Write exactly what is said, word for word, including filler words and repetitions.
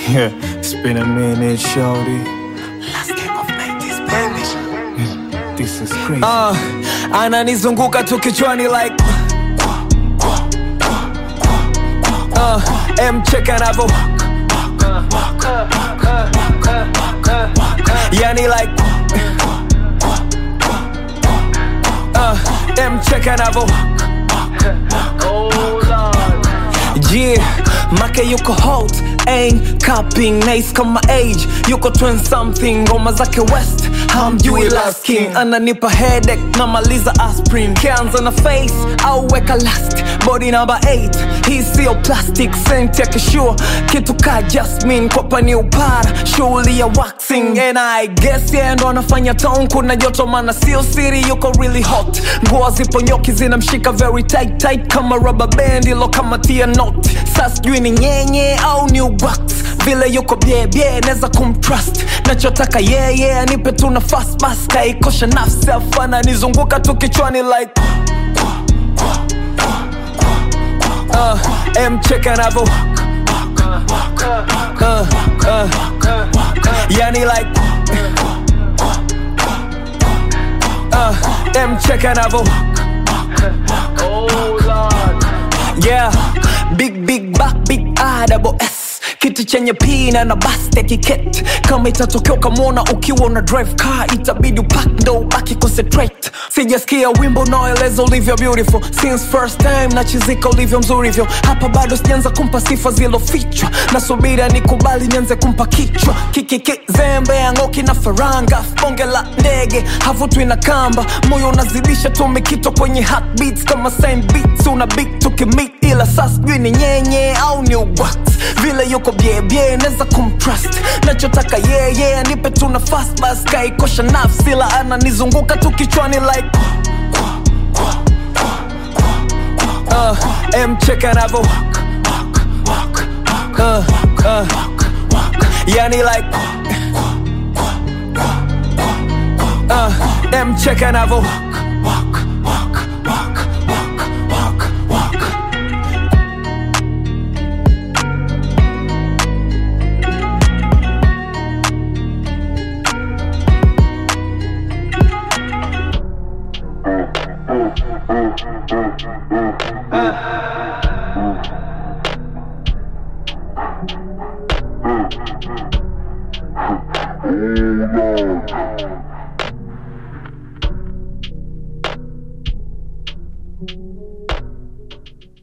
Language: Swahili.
Yeah, it's been a minute, shorty. Last game of nineties, baby. Yeah, this is crazy. Uh, ananizunguka tu kichwani like uh, M-check anavo yani like uh, M-check anavo yeah, make yuko hot, ain't capping, nice kama age, yuko twenty something, ngoma zake west, hamjui last king, ananipa headache, namaliza aspirin, kianza na face, au weka last, body number eight, hii sio plastic, scent ya kishua, kitu ka jasmine, kopa ni upara, shughuli ya waxing, and I guess yeah, ndo anafanya town, kuna joto mana sio siri, yuko really hot, nguo zipo nyoki zinamshika very tight, tight, kama rubber band, ilo kama tia knot, sasa sijui ni nyenye au ni wax, vile yuko bie bie neza kumtrust, nachotaka yeah yeah nipe tu nafasi basi, kaikosha nafsi afana nizunguka tu kichwani like uh, M-check anavo uh, uh, yani like uh, M-check anavo yeah, big big back big I double S, kitu chenye pina na basta kiket, kama itatokea ukamwona ukiwa una drive car itabidi upack ndo ubaki concentrate, sijasikia wimbo naeleza ulivyo beautiful, since first time nachizika ulivyo mzuri vyo, hapa bado sijanza kumpa sifa zilofichwa, nasubira nikubali nianze kumpa kichwa, kikiki zembe yangoki na faranga, bonge la ndege havutwi na kamba, moyo unazidisha tu mikito kwenye heartbeats, kama same beats una beat tukimit, ila sasa sijui ni nyenye au ni wax, vile yuko bie bie neza kumtrust, nachotaka yeah yeah nipe tu nafasi basi, kaikosha nafsi ila ananizunguka tu kichwani like uh, M-check anavo uh, uh, yani like uh, M-check anavo